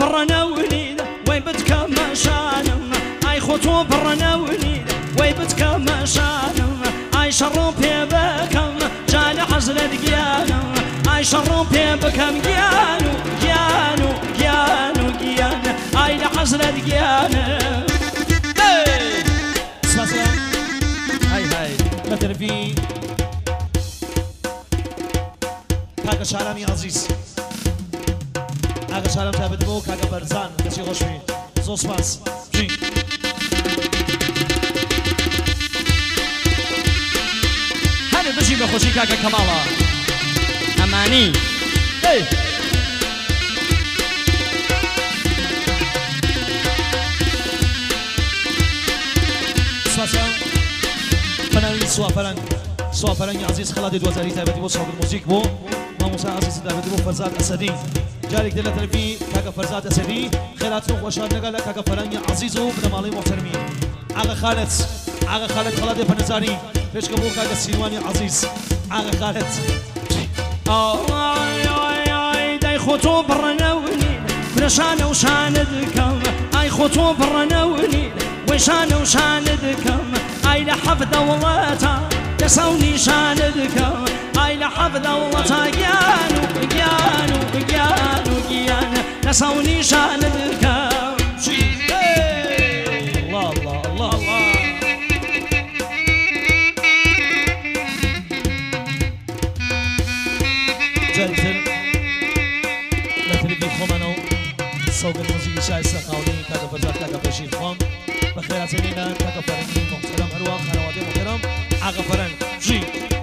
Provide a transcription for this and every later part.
برنا وليدة ويبتك مشانا اي خطو برنا وليدة ويبتك مشانا اي شروب بكم جاني عزلة دقيانا اي شروب بكم جيانو جيانو جيانو جيانا اي لعزلة دقيانا هاي مثل في كاكا شعرامي عزيز كاكا شعرام تابد بو كاكا برزان كسي غشمي زوس باس جي هذا بجي بخوشي كاكا كمالا اماني هاي فنان سوا فرنگ عزیز خالد دوزاری تابدی بو صاحب الموسیقى بو ما موسى عزیز تابدی بو فرزاد اسدی جارك دل ترفي كاكا فرزاد اسدي خيرات روح وشاد نقال كاكا فرنگ عزيز وبن مالي محترمين اغا خالد خالد فنزاري فيش كبو كاكا سيواني عزيز اغا خالد اي داي خطو برنا ولي برشانه وشاندكم اي خطو برنا ولي وشانه وشاندكم اي لحف دولتها يسوني شاندكم اي لحف دولتها جيانو جيانو جيانو جيانو يسوني شاندكم الله الله الله الله جلتر لتربي خمانو صوب الموسيقى شايسة قاولي كاكا فرزاد كاكا بشير خام بخيرات لنا كاكا فرنجي محترم أروى خنواتي محترم عاقا فرنج جي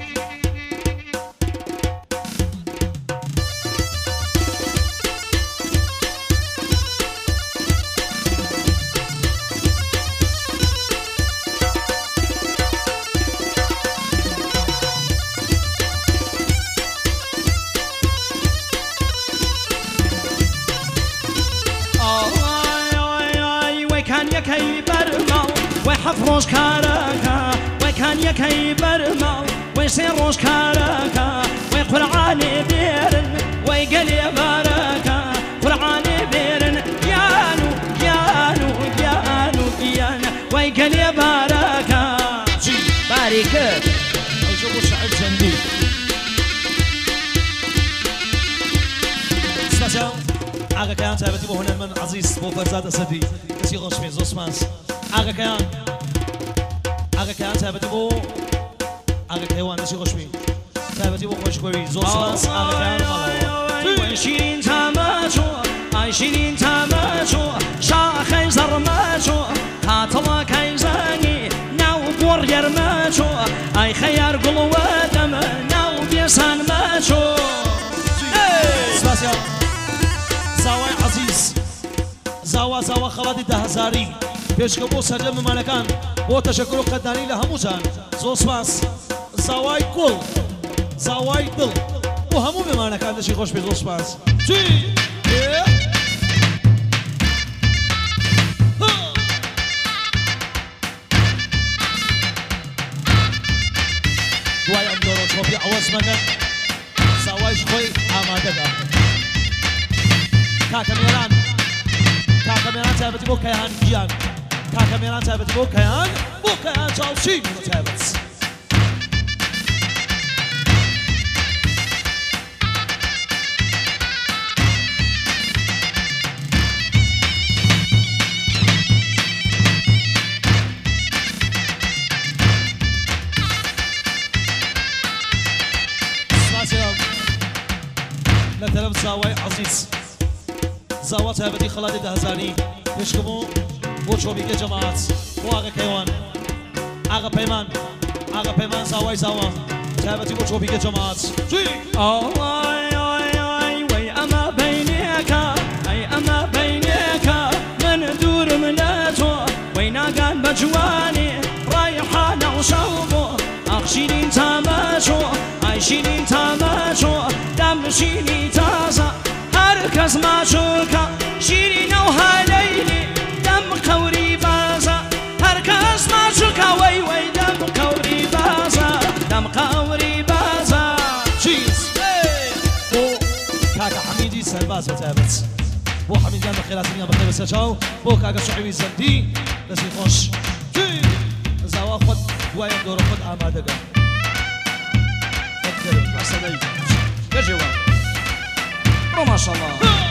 يكي برمو ويحفروش كاركا وكان يكي برمو ويسيروش كاركا ويقرعاني بيرن ويقلي باركا قرعاني بيرن يانو يانو يانو يانو ويقلي باركا جي باركت وشوفوا شعب جندي سلاسل اغا كيان تابتي بو هنا من عزيز بو فرزاد اسدي كسي غشمي زوسمانس اغا كيان تابتي بو اغا كيوان كسي غشمي تابتي بو خوش كوي زوسمانس اغا كيان مالا وشيرين تاماتو اي شيرين تاماتو شاخي زرماتو هاتلا كيزاني ناو بور يرماتو اي خيار قلوة دم ناو بيسان ماتو سلاسل زاوای عزیز زاوا خالد دهزاری پێشکە بۆ سەرجەم ممانەکان بۆ تەشەکر و قەددانی لە هەمووجان زۆر سپاس زاوای گوڵ زاوای دڵ بۆ هەموو مێمانەکان دەشی خۆش پێ زۆر سپاس دوای ئەم دۆڕۆچۆپی ئەوەزمەکە زاوایش خۆی ئامادەدا كاكاميران تابت بو كيان جيان كاكاميران تابت بو كيان تشاوشي تابت سلاسل لطرف زاوي عزيز زاوا تابتي خالد دهزاني پێشکەمو بۆ چۆبیکە جەماعەت بۆ ئاغا کەیوان ئاغا پەیمان زاوای زاوا تابەتی بۆ چۆبیکە جەماعەت وەی ئەمە بەینێکە ئەی ئەمە بەینێکە من دوورم لە تۆ وەی ناگان بە جوانی ڕایحانە و شەو بۆ ئاخ شیرین تامەچۆ ئای شیرین تامەچۆ دەمشینی تازە هەر کەس ماچۆکە شیرینە و هەلەیلی دەم قەوری بازە هەر کەس ماچۆکە وەی دەم قەوری بازە دەم قەوری بازە چیز بۆ کاکە حەمیدی سەرباز بەتابەت بۆ حەمیدیان بە خێراتنیان بەخێر بەسەرچاو بۆ کاگە شوعیبی زەندی دەستی خۆش زاوا خۆت دوایە دۆرە خۆت ئامادەگە أسدي يجوا ما شاء الله